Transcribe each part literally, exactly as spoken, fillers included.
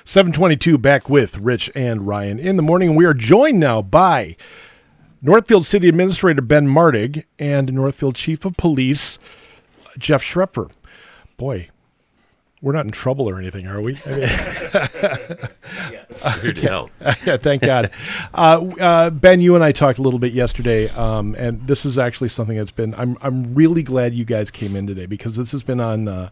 seven twenty-two back with Rich and Ryan in the morning. We are joined now by Northfield City Administrator Ben Martig and Northfield Chief of Police Jeff Schrepfer. Boy, we're not in trouble or anything, are we? I mean, Here to help. Yeah, thank God. Uh, uh, Ben, you and I talked a little bit yesterday, um, and this is actually something that's been. I'm I'm really glad you guys came in today because this has been on uh,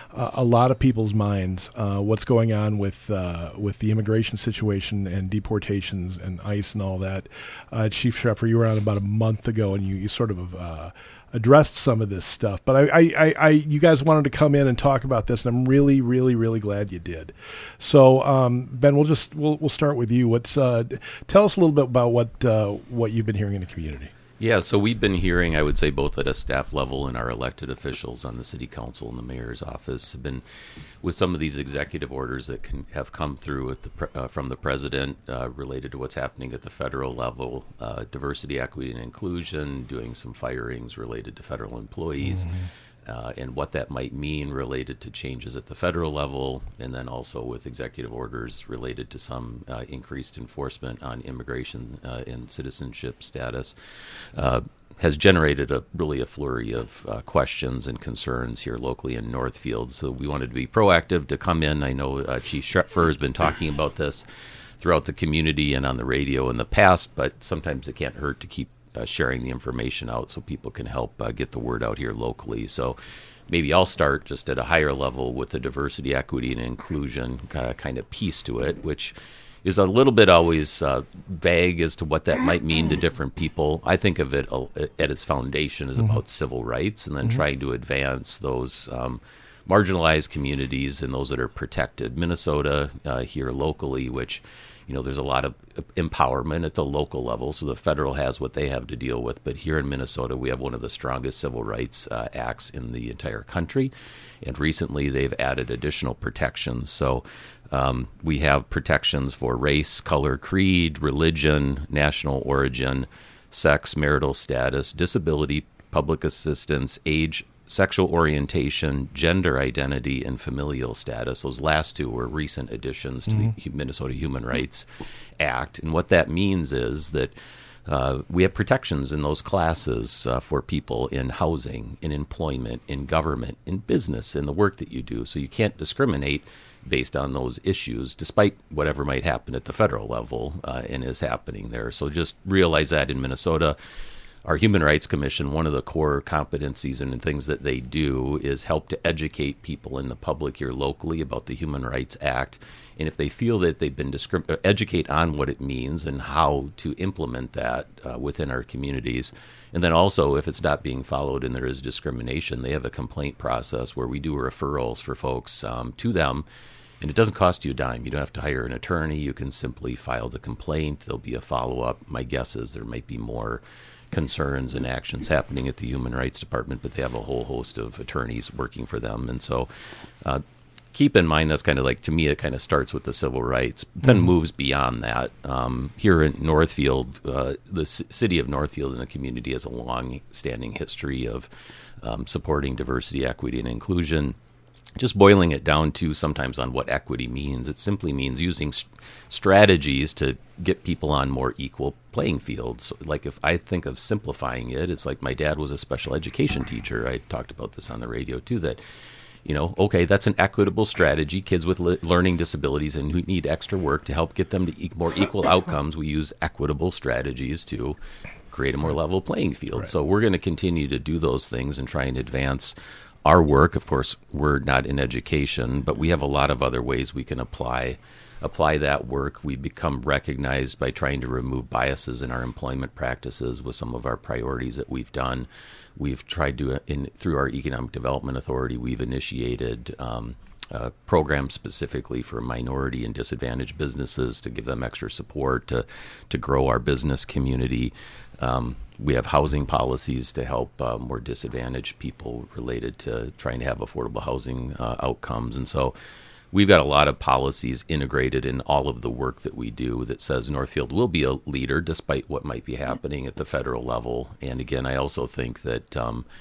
a lot of people's minds. Uh, what's going on with uh, with the immigration situation and deportations and ICE and all that. Uh, Chief Schrepfer, you were on about a month ago, and you you sort of. Uh, addressed some of this stuff, but I, I, I, I, you guys wanted to come in and talk about this, and I'm really, really, really glad you did. So, um, Ben, we'll just we'll we'll start with you. What's uh, tell us a little bit about what uh, what you've been hearing in the community. Yeah, so we've been hearing, I would say, both at a staff level and our elected officials on the city council and the mayor's office have been with some of these executive orders that can have come through with the pre- uh, from the president uh, related to what's happening at the federal level, uh, diversity, equity, and inclusion, doing some firings related to federal employees. Mm-hmm. Uh, and what that might mean related to changes at the federal level, and then also with executive orders related to some uh, increased enforcement on immigration uh, and citizenship status, uh, has generated a really a flurry of uh, questions and concerns here locally in Northfield. So we wanted to be proactive to come in. I know uh, Chief Schrepfer has been talking about this throughout the community and on the radio in the past, but sometimes it can't hurt to keep Uh, sharing the information out so people can help uh, get the word out here locally. So maybe I'll start just at a higher level with the diversity, equity, and inclusion uh, kind of piece to it, which is a little bit always uh, vague as to what that might mean to different people. I think of it uh, at its foundation as mm-hmm. about civil rights and then mm-hmm. trying to advance those um, marginalized communities and those that are protected. Minnesota uh, here locally, which you know, there's a lot of empowerment at the local level, so the federal has what they have to deal with. But here in Minnesota, we have one of the strongest civil rights uh, acts in the entire country. And recently, they've added additional protections. So um, we have protections for race, color, creed, religion, national origin, sex, marital status, disability, public assistance, age, sexual orientation, gender identity, and familial status. Those last two were recent additions to mm-hmm. the Minnesota Human Rights Act. And what that means is that uh, we have protections in those classes uh, for people in housing, in employment, in government, in business, in the work that you do. So you can't discriminate based on those issues, despite whatever might happen at the federal level uh, and is happening there. So just realize that in Minnesota, our Human Rights Commission, one of the core competencies and things that they do is help to educate people in the public here locally about the Human Rights Act. And if they feel that they've been discrim- educate on what it means and how to implement that uh, within our communities. And then also, if it's not being followed and there is discrimination, they have a complaint process where we do referrals for folks um, to them. And it doesn't cost you a dime. You don't have to hire an attorney. You can simply file the complaint. There'll be a follow-up. My guess is there might be more concerns and actions happening at the Human Rights Department, but they have a whole host of attorneys working for them. And so uh, keep in mind that's kind of like, to me, it kind of starts with the civil rights, then mm-hmm. moves beyond that. Um, here in Northfield, uh, the c- city of Northfield and the community has a long-standing history of um, supporting diversity, equity, and inclusion. Just boiling it down to sometimes on what equity means, it simply means using st- strategies to get people on more equal playing fields. Like if I think of simplifying it, it's like my dad was a special education teacher. I talked about this on the radio too, that, you know, okay, that's an equitable strategy. Kids with le- learning disabilities and who need extra work to help get them to e- more equal outcomes, we use equitable strategies to create a more level playing field. Right. So we're going to continue to do those things and try and advance our work. Of course, we're not in education, but we have a lot of other ways we can apply apply that work. We become recognized by trying to remove biases in our employment practices with some of our priorities that we've done. We've tried to, in, through our Economic Development Authority, we've initiated um, a program specifically for minority and disadvantaged businesses to give them extra support to, to grow our business community. Um, we have housing policies to help uh, more disadvantaged people related to trying to have affordable housing uh, outcomes. And so we've got a lot of policies integrated in all of the work that we do that says Northfield will be a leader despite what might be happening at the federal level. And again, I also think that um,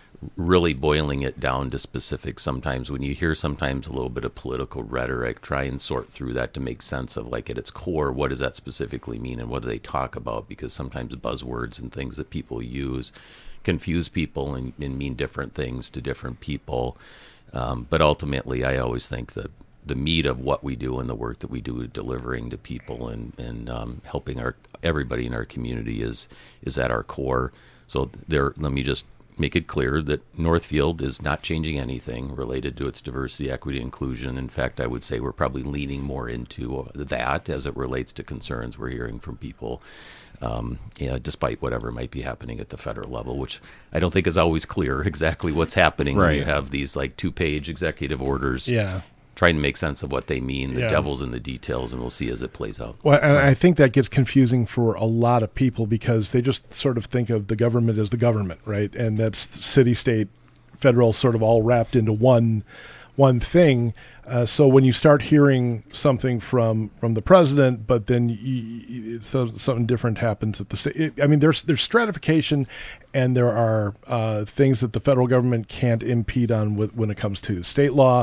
really boiling it down to specifics. Sometimes when you hear sometimes a little bit of political rhetoric, try and sort through that to make sense of, like, at its core, what does that specifically mean and what do they talk about? Because sometimes buzzwords and things that people use confuse people and, and mean different things to different people. Um, but ultimately, I always think that the meat of what we do and the work that we do delivering to people and, and um, helping our everybody in our community is is at our core. So there, let me just make it clear that Northfield is not changing anything related to its diversity, equity, inclusion. In fact, I would say we're probably leaning more into that as it relates to concerns we're hearing from people, um, yeah, despite whatever might be happening at the federal level, which I don't think is always clear exactly what's happening right. when you have these like two-page executive orders. Yeah. Trying to make sense of what they mean. The yeah. devil's in the details, and we'll see as it plays out. Well, and I think that gets confusing for a lot of people because they just sort of think of the government as the government, right? And that's city, state, federal, sort of all wrapped into one one thing. Uh, so when you start hearing something from, from the president, but then you, so, something different happens at the state. I mean, there's there's stratification, and there are uh, things that the federal government can't impede on with, when it comes to state law.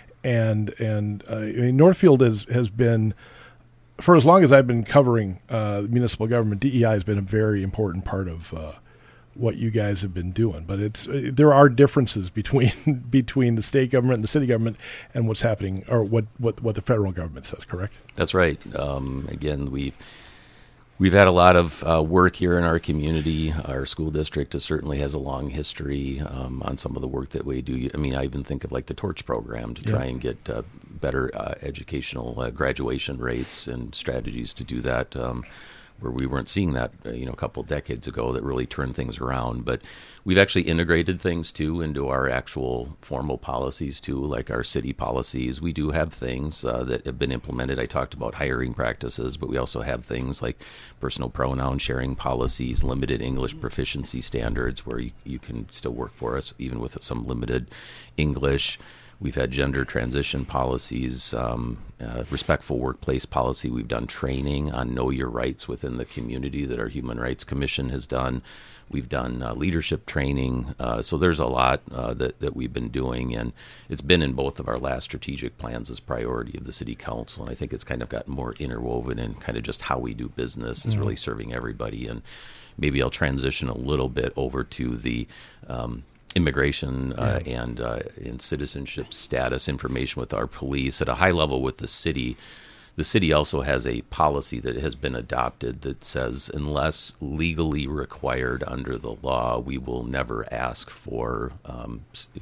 And and uh, I mean, Northfield has, has been, for as long as I've been covering uh, municipal government, D E I has been a very important part of uh, what you guys have been doing. But it's uh, there are differences between between the state government and the city government and what's happening, or what, what, what the federal government says, correct? That's right. Um, again, we've We've had a lot of uh, work here in our community. Our school district is, certainly has a long history um, on some of the work that we do. I mean, I even think of like the Torch program to try yeah. and get uh, better uh, educational uh, graduation rates and strategies to do that, um, where we weren't seeing that, uh, you know, a couple of decades ago that really turned things around. But we've actually integrated things, too, into our actual formal policies, too, like our city policies. We do have things uh, that have been implemented. I talked about hiring practices, but we also have things like personal pronoun sharing policies, limited English proficiency standards, where you, you can still work for us, even with some limited English. We've had gender transition policies, um, uh, respectful workplace policy. We've done training on know your rights within the community that our Human Rights Commission has done. We've done uh, leadership training. Uh, so there's a lot uh, that, that we've been doing, and it's been in both of our last strategic plans as priority of the City Council. And I think it's kind of gotten more interwoven in kind of just how we do business is mm-hmm. really serving everybody. And maybe I'll transition a little bit over to the um, immigration uh, yeah. and uh, and citizenship status information with our police at a high level with the city. The city also has a policy that has been adopted that says unless legally required under the law, we will never ask for um,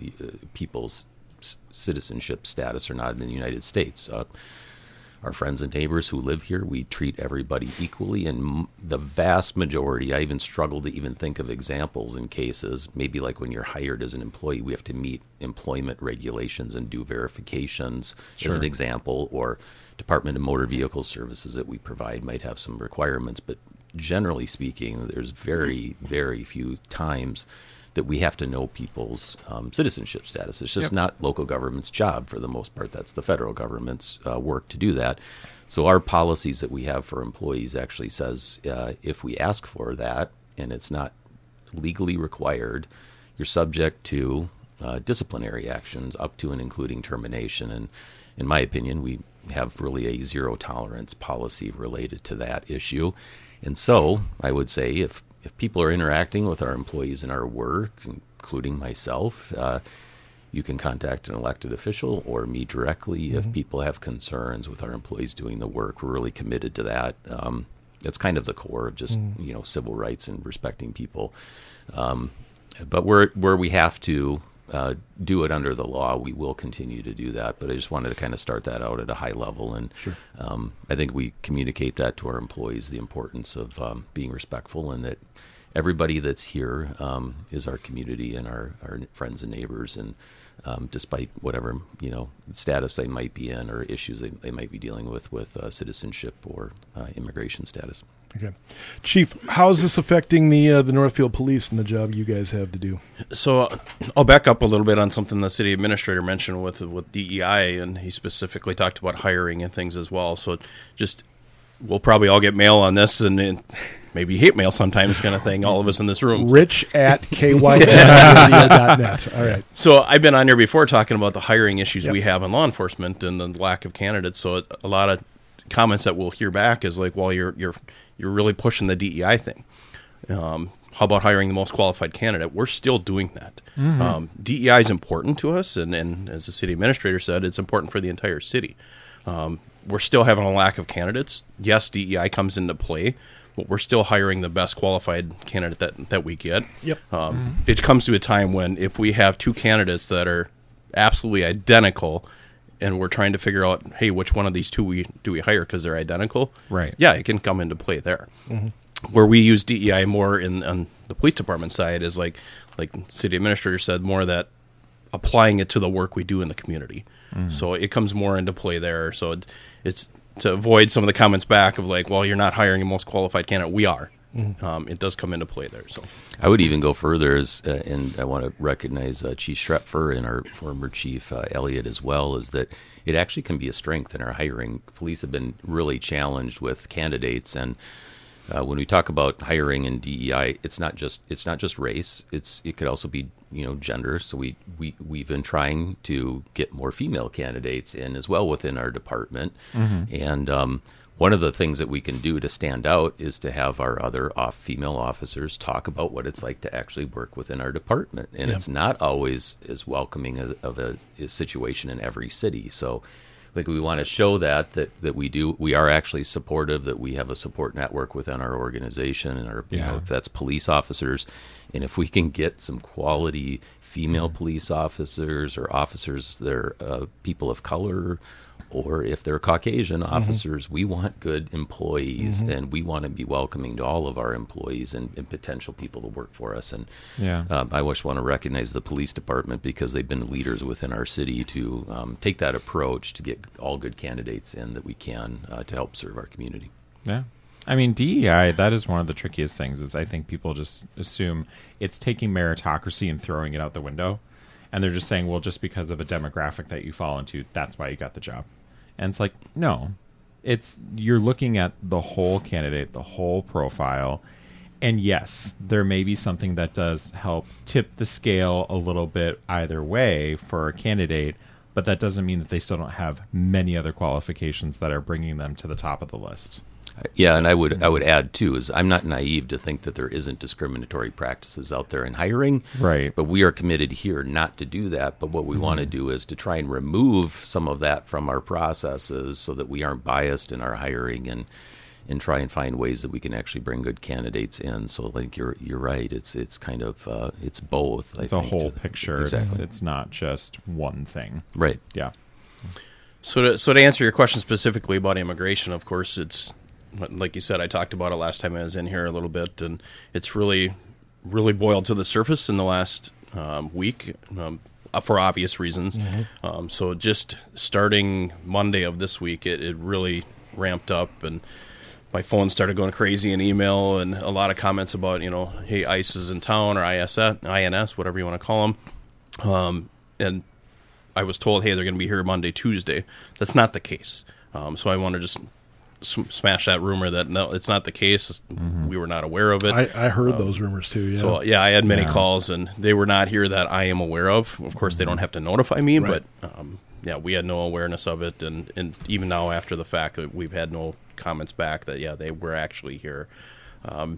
people's citizenship status or not in the United States. Uh, Our friends and neighbors who live here, we treat everybody equally, and the vast majority, I even struggle to even think of examples in cases, maybe like when you're hired as an employee, we have to meet employment regulations and do verifications, sure. as an example, or Department of Motor Vehicle Services that we provide might have some requirements, but generally speaking, there's very, very few times that we have to know people's um, citizenship status. It's just yep. not local government's job for the most part. That's the federal government's uh, work to do that. So our policies that we have for employees actually says uh, if we ask for that and it's not legally required, you're subject to uh, disciplinary actions up to and including termination. And in my opinion, we have really a zero tolerance policy related to that issue. And so I would say if If people are interacting with our employees in our work, including myself, uh, you can contact an elected official or me directly mm-hmm. if people have concerns with our employees doing the work. We're really committed to that. Um, that's kind of the core of just mm. you know civil rights and respecting people. Um, but where where we have to uh, do it under the law, we will continue to do that. But I just wanted to kind of start that out at a high level, and sure. um, I think we communicate that to our employees, the importance of um, being respectful, and that everybody that's here um, is our community and our, our friends and neighbors, and um, despite whatever you know status they might be in or issues they, they might be dealing with with uh, citizenship or uh, immigration status. Okay, Chief, how is this affecting the uh, the Northfield Police and the job you guys have to do? So uh, I'll back up a little bit on something the city administrator mentioned with with D E I, and he specifically talked about hiring and things as well. So just we'll probably all get mail on this, and, and maybe hate mail sometimes, kind of thing. All of us in this room. Rich at K Y radio dot net. All right. So I've been on here before talking about the hiring issues Yep. we have in law enforcement and the lack of candidates. So a lot of comments that we'll hear back is like, well, you're you're you're really pushing the D E I thing. Um, how about hiring the most qualified candidate? We're still doing that. Mm-hmm. Um, D E I is important to us, and, and as the city administrator said, it's important for the entire city. Um, we're still having a lack of candidates. Yes, D E I comes into play, but we're still hiring the best qualified candidate that, that we get. Yep. Um, mm-hmm. It comes to a time when if we have two candidates that are absolutely identical, and we're trying to figure out, hey, which one of these two we do we hire because they're identical? Right. Yeah, it can come into play there. Mm-hmm. Where we use D E I more in on the police department side is like, like city administrator said, more that applying it to the work we do in the community. Mm-hmm. So it comes more into play there. So it, it's to avoid some of the comments back of like, well, you're not hiring the most qualified candidate. We are. Mm-hmm. Um, it does come into play there. So I would even go further, as, uh, and I want to recognize uh, Chief Schrepfer and our former Chief uh, Elliott as well, is that it actually can be a strength in our hiring. Police have been really challenged with candidates, and uh, when we talk about hiring in D E I, it's not just it's not just race. It's it could also be you know gender. So we we we've been trying to get more female candidates in as well within our department, mm-hmm. and. Um, One of the things that we can do to stand out is to have our other off female officers talk about what it's like to actually work within our department. And yeah. It's not always as welcoming as, of a, a situation in every city. So I think we want to show that, that, that we do, we are actually supportive, that we have a support network within our organization and our, yeah. you know, if that's police officers. And if we can get some quality female mm-hmm. police officers or officers that are uh, people of color, or if they're Caucasian officers, mm-hmm. we want good employees, mm-hmm. and we want to be welcoming to all of our employees and, and potential people to work for us. And yeah. um, I just want to recognize the police department because they've been leaders within our city to um, take that approach to get all good candidates in that we can uh, to help serve our community. Yeah. I mean, D E I, that is one of the trickiest things, is I think people just assume it's taking meritocracy and throwing it out the window. And they're just saying, well, just because of a demographic that you fall into, that's why you got the job. And it's like, no, it's you're looking at the whole candidate, the whole profile. And yes, there may be something that does help tip the scale a little bit either way for a candidate, but that doesn't mean that they still don't have many other qualifications that are bringing them to the top of the list. Yeah, and I would I would add too is I'm not naive to think that there isn't discriminatory practices out there in hiring. Right. But we are committed here not to do that. But what we mm-hmm. want to do is to try and remove some of that from our processes so that we aren't biased in our hiring and and try and find ways that we can actually bring good candidates in. So like you're you're right. It's it's kind of uh, it's both. It's I a think, whole to, picture. Exactly. It's, it's not just one thing. Right. Yeah. So to, so to answer your question specifically about immigration, of course, it's like you said, I talked about it last time I was in here a little bit, and it's really, really boiled to the surface in the last um, week um, for obvious reasons. Mm-hmm. Um, so just starting Monday of this week, it, it really ramped up, and my phone started going crazy in email, and a lot of comments about, you know, hey, ICE is in town, or I S S, I N S, whatever you want to call them. Um, and I was told, hey, they're going to be here Monday, Tuesday. That's not the case. Um, so I want to just smash that rumor that no, it's not the case. Mm-hmm. We were not aware of it. I, I heard um, those rumors too. Yeah. So yeah, I had many yeah. calls, and they were not here that I am aware of. Of course, mm-hmm. they don't have to notify me, right. but um, yeah, we had no awareness of it, and, and even now after the fact, that we've had no comments back that yeah, they were actually here. Um,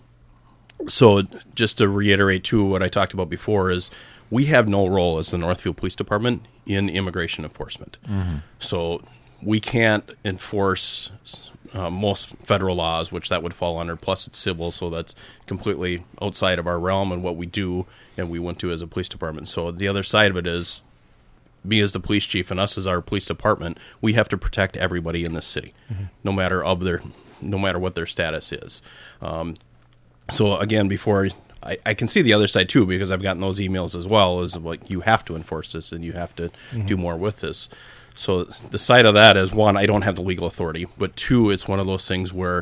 so just to reiterate too, what I talked about before is we have no role as the Northfield Police Department in immigration enforcement. Mm-hmm. So we can't enforce Uh, most federal laws, which that would fall under, plus it's civil, so that's completely outside of our realm and what we do and we went to as a police department. So the other side of it is, me as the police chief and us as our police department, we have to protect everybody in this city, mm-hmm. no matter of their, no matter what their status is. Um, so again, before I, I can see the other side too, because I've gotten those emails as well, is like, you have to enforce this and you have to mm-hmm. do more with this. So the side of that is, one, I don't have the legal authority, but two, it's one of those things where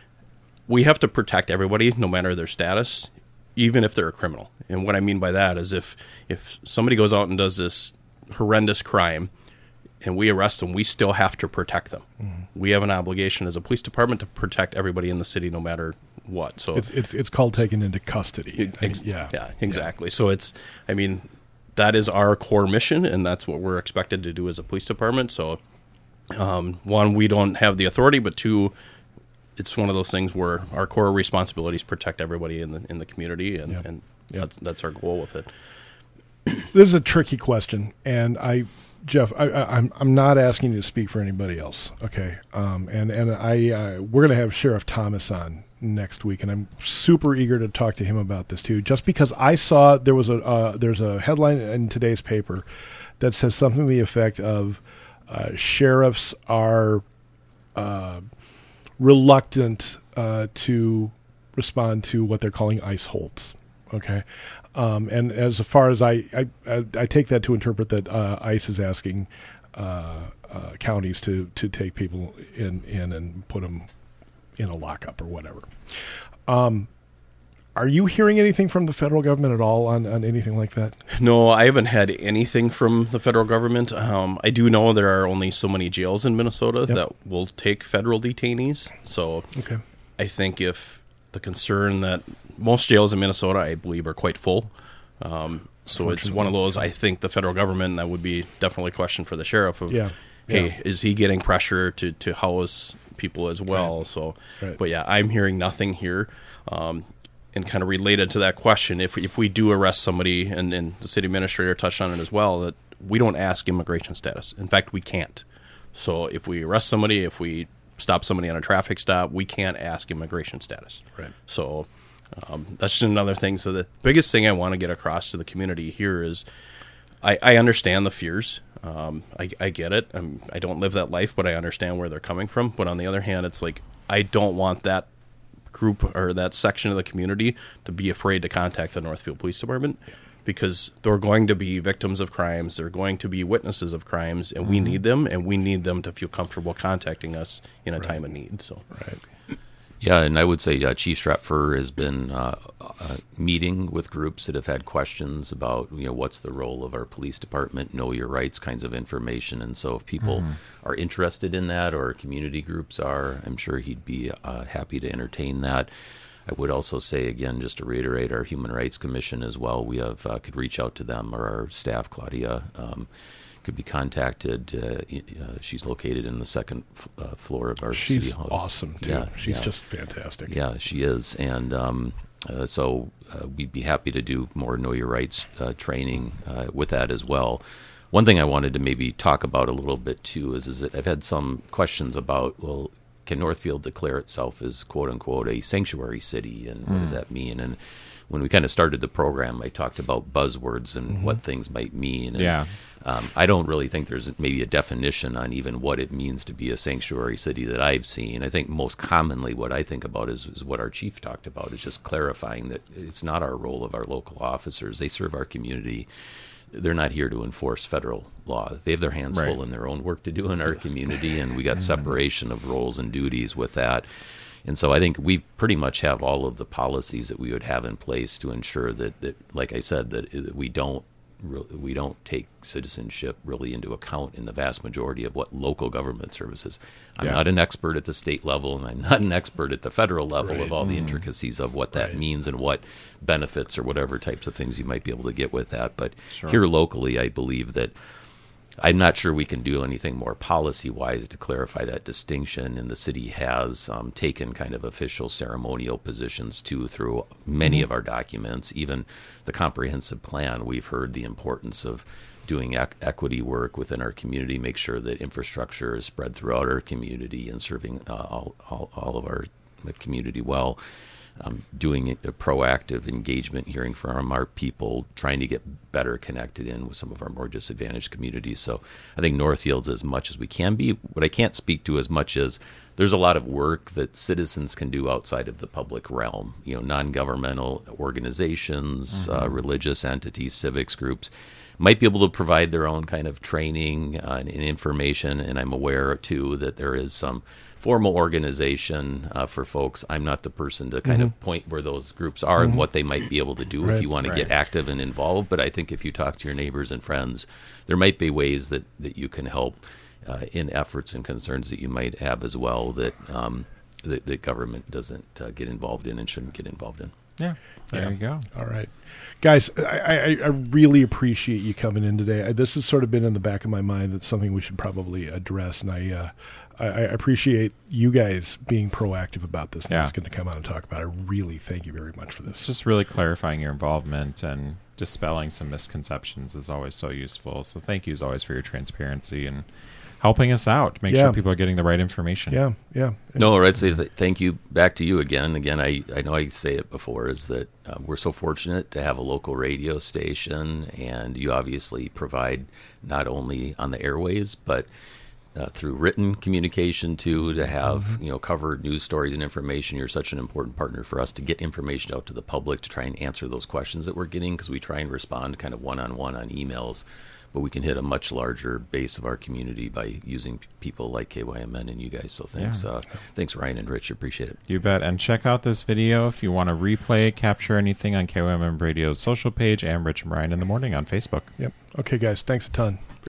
we have to protect everybody, no matter their status, even if they're a criminal. And what I mean by that is if if somebody goes out and does this horrendous crime and we arrest them, we still have to protect them. Mm-hmm. We have an obligation as a police department to protect everybody in the city, no matter what. So It's it's, it's called taken into custody. I mean, Ex- yeah, yeah, exactly. So it's, I mean, that is our core mission, and that's what we're expected to do as a police department. So, um, one, we don't have the authority, but two, it's one of those things where our core responsibilities protect everybody in the in the community, and, Yep. and Yep. that's that's our goal with it. This is a tricky question, and I, Jeff, I, I, I'm I'm not asking you to speak for anybody else, okay? Um, and and I uh, we're going to have Sheriff Thomas on next week, and I'm super eager to talk to him about this too. Just because I saw there was a uh, there's a headline in today's paper that says something to the effect of uh, sheriffs are uh, reluctant uh, to respond to what they're calling ICE holds. Okay, um, and as far as I, I, I, I take that to interpret that uh, ICE is asking uh, uh, counties to, to take people in, in and put them in a lockup or whatever. Um, are you hearing anything from the federal government at all on, on anything like that? No, I haven't had anything from the federal government. Um, I do know there are only so many jails in Minnesota Yep. that will take federal detainees. So Okay. I think if the concern that most jails in Minnesota, I believe, are quite full. Um, so it's one of those, I think the federal government, that would be definitely a question for the sheriff of, Yeah. hey, Yeah. is he getting pressure to, to house people as well? Right. So, Right. but yeah, I'm hearing nothing here. Um, and kind of related to that question, if, if we do arrest somebody, and, and the city administrator touched on it as well, that we don't ask immigration status. In fact, we can't. So if we arrest somebody, if we stop somebody on a traffic stop, we can't ask immigration status. Right. So um, that's just another thing. So the biggest thing I want to get across to the community here is I, I understand the fears. Um, I, I get it. I'm, I don't live that life, but I understand where they're coming from. But on the other hand, it's like I don't want that group or that section of the community to be afraid to contact the Northfield Police Department, because they're going to be victims of crimes. They're going to be witnesses of crimes, and we need them, and we need them to feel comfortable contacting us in a time of need. So, Right. Yeah, and I would say uh, Chief Stratfor has been uh, uh, meeting with groups that have had questions about, you know, what's the role of our police department, know your rights kinds of information. And so if people mm-hmm. are interested in that, or community groups are, I'm sure he'd be uh, happy to entertain that. I would also say, again, just to reiterate, our Human Rights Commission as well, we have uh, could reach out to them, or our staff, Claudia, um, could be contacted. Uh, uh, she's located in the second f- uh, floor of our She's city hall. awesome, too. Yeah, She's yeah. just fantastic. Yeah, she is. And um, uh, so uh, we'd be happy to do more Know Your Rights uh, training uh, with that as well. One thing I wanted to maybe talk about a little bit, too, is, is that I've had some questions about, well, can Northfield declare itself as, quote unquote, a sanctuary city, and what mm. does that mean? And when we kind of started the program, I talked about buzzwords and mm-hmm. what things might mean. And, yeah. um, I don't really think there's maybe a definition on even what it means to be a sanctuary city that I've seen. I think most commonly what I think about is, is what our chief talked about, is just clarifying that it's not our role of our local officers. They serve our community. They're not here to enforce federal law. They have their hands right. full in their own work to do in our community, and we got separation of roles and duties with that. And so I think we pretty much have all of the policies that we would have in place to ensure that, that like I said, that, that we don't really, we don't take citizenship really into account in the vast majority of what local government services. I'm Yeah. not an expert at the state level, and I'm not an expert at the federal level Right. of all the intricacies of what that Right. means and what benefits or whatever types of things you might be able to get with that. But Sure. here locally, I believe that I'm not sure we can do anything more policy-wise to clarify that distinction, and the city has um, taken kind of official ceremonial positions, too, through many mm-hmm. of our documents. Even the comprehensive plan, we've heard the importance of doing ec- equity work within our community, make sure that infrastructure is spread throughout our community and serving uh, all, all, all of our community well. Um, doing a proactive engagement, hearing from our people, trying to get better connected in with some of our more disadvantaged communities. So I think Northfield's as much as we can be. What I can't speak to as much as there's a lot of work that citizens can do outside of the public realm, you know, non-governmental organizations, mm-hmm. uh, religious entities, civics groups. might be able to provide their own kind of training uh, and information. And I'm aware, too, that there is some formal organization uh, for folks. I'm not the person to kind mm-hmm. of point where those groups are mm-hmm. and what they might be able to do right, if you want to right. get active and involved. But I think if you talk to your neighbors and friends, there might be ways that, that you can help uh, in efforts and concerns that you might have as well that um, that, that government doesn't uh, get involved in and shouldn't get involved in. Yeah, there yeah. you go. All right. Guys, I, I, I really appreciate you coming in today. I, this has sort of been in the back of my mind. It's something we should probably address, and I uh, I, I appreciate you guys being proactive about this and yeah. asking to come out and talk about it. I really thank you very much for this. It's just really clarifying your involvement and dispelling some misconceptions is always so useful. So thank you as always for your transparency and helping us out, make yeah. sure people are getting the right information. Yeah, yeah. No, I'd say th- thank you back to you again. Again, I, I know I say it before, is that uh, we're so fortunate to have a local radio station, and you obviously provide not only on the airways, but uh, through written communication too, to have mm-hmm. you know covered news stories and information. You're such an important partner for us to get information out to the public to try and answer those questions that we're getting, because we try and respond kind of one-on-one on emails. But we can hit a much larger base of our community by using people like K Y M N and you guys. So thanks, yeah. uh, thanks Ryan and Rich. Appreciate it. You bet. And check out this video if you want to replay, capture anything on K Y M N Radio's social page and Rich and Ryan in the Morning on Facebook. Yep. Okay, guys. Thanks a ton.